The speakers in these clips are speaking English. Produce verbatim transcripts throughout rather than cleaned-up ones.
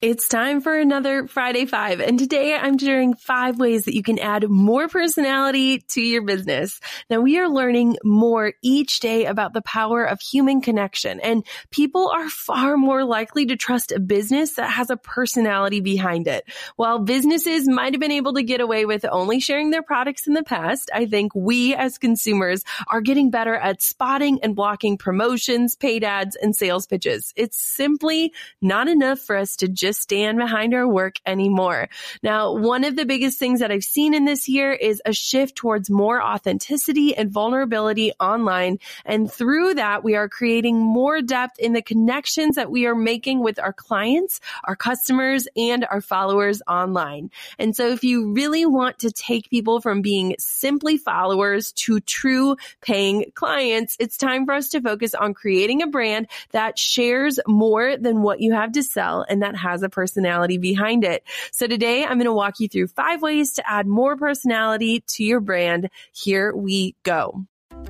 It's time for another Friday Five, and today I'm sharing five ways that you can add more personality to your business. Now, we are learning more each day about the power of human connection, and people are far more likely to trust a business that has a personality behind it. While businesses might have been able to get away with only sharing their products in the past, I think we as consumers are getting better at spotting and blocking promotions, paid ads, and sales pitches. It's simply not enough for us to just stand behind our work anymore. Now, one of the biggest things that I've seen in this year is a shift towards more authenticity and vulnerability online. And through that, we are creating more depth in the connections that we are making with our clients, our customers, and our followers online. And so if you really want to take people from being simply followers to true paying clients, it's time for us to focus on creating a brand that shares more than what you have to sell and that has a personality behind it. So today I'm going to walk you through five ways to add more personality to your brand. Here we go.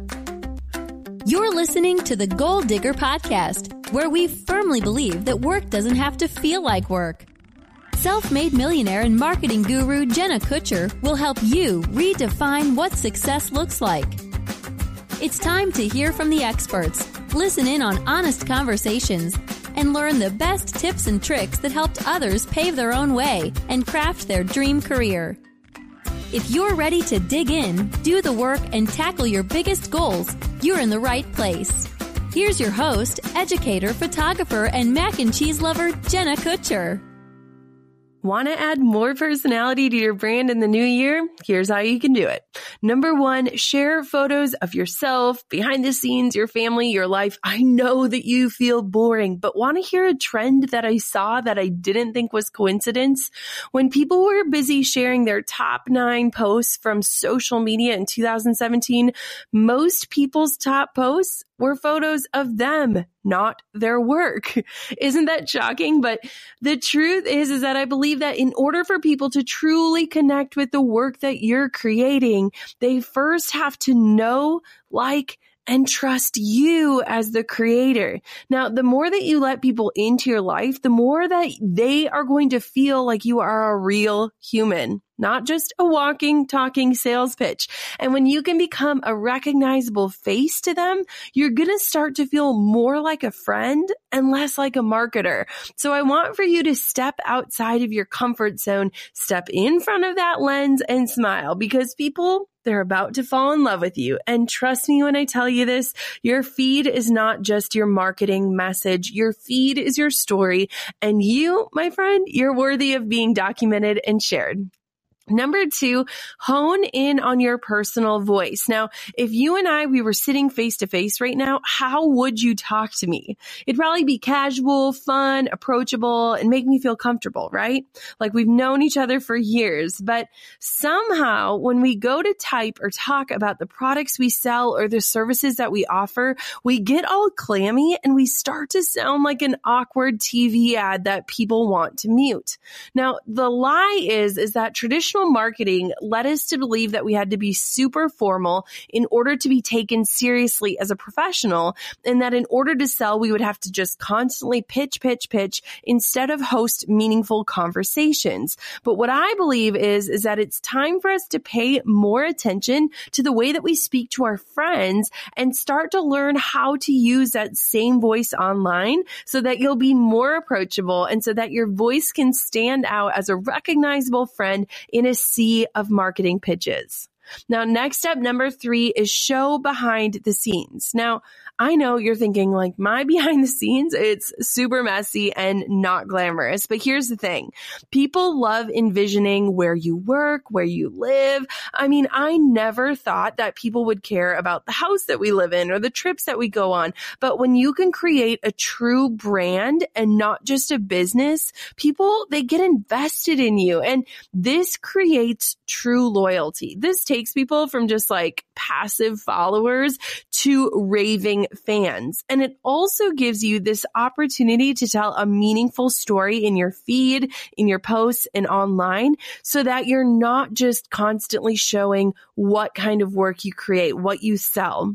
You're listening to the Goal Digger Podcast, where we firmly believe that work doesn't have to feel like work. Self-made millionaire and marketing guru Jenna Kutcher will help you redefine what success looks like. It's time to hear from the experts, listen in on honest conversations, and learn the best tips and tricks that helped others pave their own way and craft their dream career. If you're ready to dig in, do the work, and tackle your biggest goals, you're in the right place. Here's your host, educator, photographer, and mac and cheese lover, Jenna Kutcher. Want to add more personality to your brand in the new year? Here's how you can do it. Number one, share photos of yourself, behind the scenes, your family, your life. I know that you feel boring, but want to hear a trend that I saw that I didn't think was coincidence? When people were busy sharing their top nine posts from social media in two thousand seventeen, most people's top posts were photos of them, not their work. Isn't that shocking? But the truth is, is that I believe that in order for people to truly connect with the work that you're creating, they first have to know, like, and trust you as the creator. Now, the more that you let people into your life, the more that they are going to feel like you are a real human, not just a walking, talking sales pitch. And when you can become a recognizable face to them, you're going to start to feel more like a friend and less like a marketer. So I want for you to step outside of your comfort zone, step in front of that lens and smile, because people, they're about to fall in love with you. And trust me when I tell you this, your feed is not just your marketing message. Your feed is your story. And you, my friend, you're worthy of being documented and shared. Number two, hone in on your personal voice. Now, if you and I, we were sitting face to face right now, how would you talk to me? It'd probably be casual, fun, approachable, and make me feel comfortable, right? Like we've known each other for years. But somehow when we go to type or talk about the products we sell or the services that we offer, we get all clammy and we start to sound like an awkward T V ad that people want to mute. Now, the lie is, is that traditional marketing led us to believe that we had to be super formal in order to be taken seriously as a professional, and that in order to sell, we would have to just constantly pitch, pitch, pitch instead of host meaningful conversations. But what I believe is, is that it's time for us to pay more attention to the way that we speak to our friends and start to learn how to use that same voice online so that you'll be more approachable and so that your voice can stand out as a recognizable friend in a sea of marketing pitches. Now, next step number three is show behind the scenes. Now, I know you're thinking like my behind the scenes, it's super messy and not glamorous. But here's the thing. People love envisioning where you work, where you live. I mean, I never thought that people would care about the house that we live in or the trips that we go on. But when you can create a true brand and not just a business, people, they get invested in you. And this creates true loyalty. This takes people from just like passive followers to raving fans. And it also gives you this opportunity to tell a meaningful story in your feed, in your posts, and online so that you're not just constantly showing what kind of work you create, what you sell.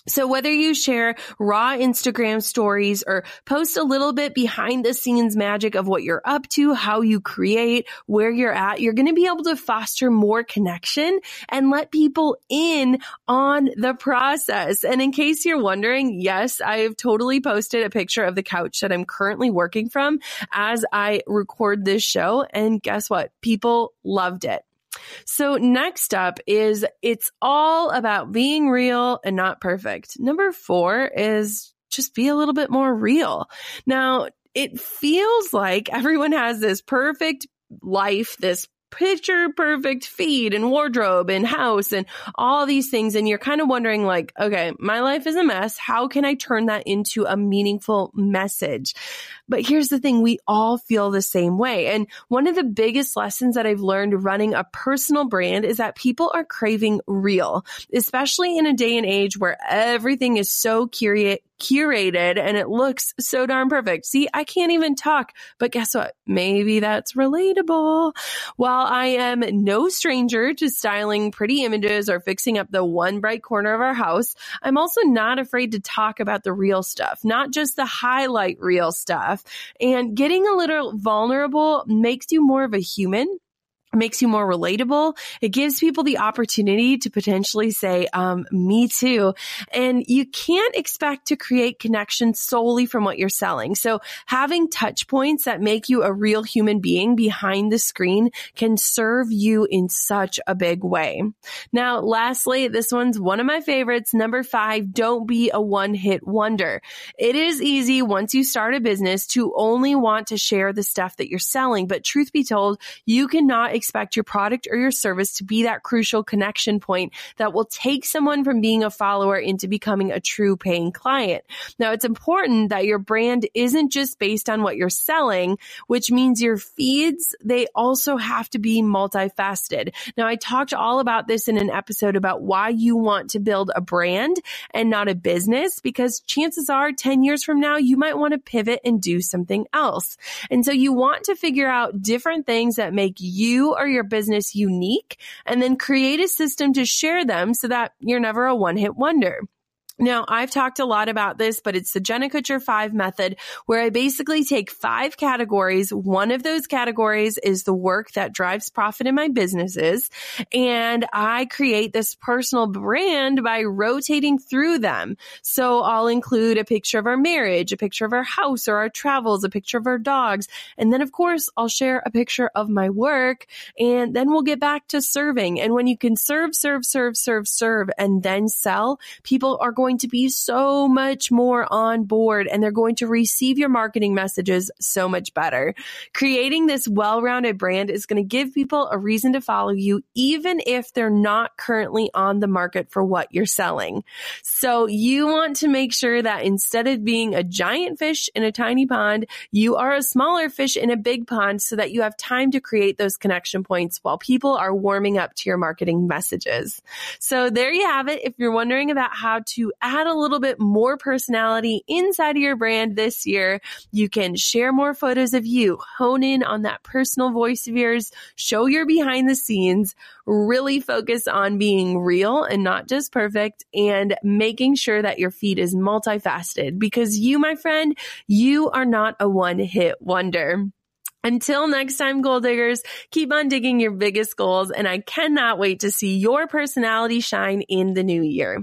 So whether you share raw Instagram stories or post a little bit behind the scenes magic of what you're up to, how you create, where you're at, you're going to be able to foster more connection and let people in on the process. And in case you're wondering, yes, I've totally posted a picture of the couch that I'm currently working from as I record this show. And guess what? People loved it. So next up is it's all about being real and not perfect. Number four is just be a little bit more real. Now, it feels like everyone has this perfect life, this picture perfect feed and wardrobe and house and all these things. And you're kind of wondering like, okay, my life is a mess. How can I turn that into a meaningful message? But here's the thing. We all feel the same way. And one of the biggest lessons that I've learned running a personal brand is that people are craving real, especially in a day and age where everything is so curated curated and it looks so darn perfect. See, I can't even talk, but guess what? Maybe that's relatable. While I am no stranger to styling pretty images or fixing up the one bright corner of our house, I'm also not afraid to talk about the real stuff, not just the highlight reel stuff. And getting a little vulnerable makes you more of a human. Makes you more relatable. It gives people the opportunity to potentially say, um, me too. And you can't expect to create connections solely from what you're selling. So having touch points that make you a real human being behind the screen can serve you in such a big way. Now, lastly, this one's one of my favorites. Number five, don't be a one-hit wonder. It is easy once you start a business to only want to share the stuff that you're selling. But truth be told, you cannot expect your product or your service to be that crucial connection point that will take someone from being a follower into becoming a true paying client. Now, it's important that your brand isn't just based on what you're selling, which means your feeds, they also have to be multifaceted. Now, I talked all about this in an episode about why you want to build a brand and not a business, because chances are ten years from now, you might want to pivot and do something else. And so you want to figure out different things that make you or your business unique, and then create a system to share them so that you're never a one-hit wonder. Now, I've talked a lot about this, but it's the Jenna Kutcher five method, where I basically take five categories. One of those categories is the work that drives profit in my businesses, and I create this personal brand by rotating through them. So I'll include a picture of our marriage, a picture of our house or our travels, a picture of our dogs, and then, of course, I'll share a picture of my work, and then we'll get back to serving. And when you can serve, serve, serve, serve, serve, and then sell, people are going going to be so much more on board, and they're going to receive your marketing messages so much better. Creating this well-rounded brand is going to give people a reason to follow you, even if they're not currently on the market for what you're selling. So you want to make sure that instead of being a giant fish in a tiny pond, you are a smaller fish in a big pond, so that you have time to create those connection points while people are warming up to your marketing messages. So there you have it. If you're wondering about how to add a little bit more personality inside of your brand this year, you can share more photos of you, hone in on that personal voice of yours, show your behind the scenes, really focus on being real and not just perfect, and making sure that your feed is multifaceted, because you, my friend, you are not a one-hit wonder. Until next time, goal diggers, keep on digging your biggest goals, and I cannot wait to see your personality shine in the new year.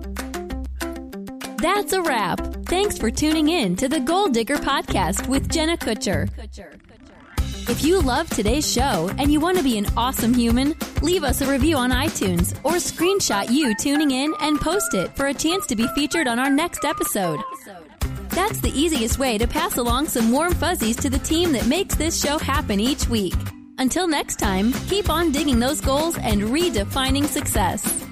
That's a wrap. Thanks for tuning in to the Goal Digger Podcast with Jenna Kutcher. If you love today's show and you want to be an awesome human, leave us a review on iTunes or screenshot you tuning in and post it for a chance to be featured on our next episode. That's the easiest way to pass along some warm fuzzies to the team that makes this show happen each week. Until next time, keep on digging those goals and redefining success.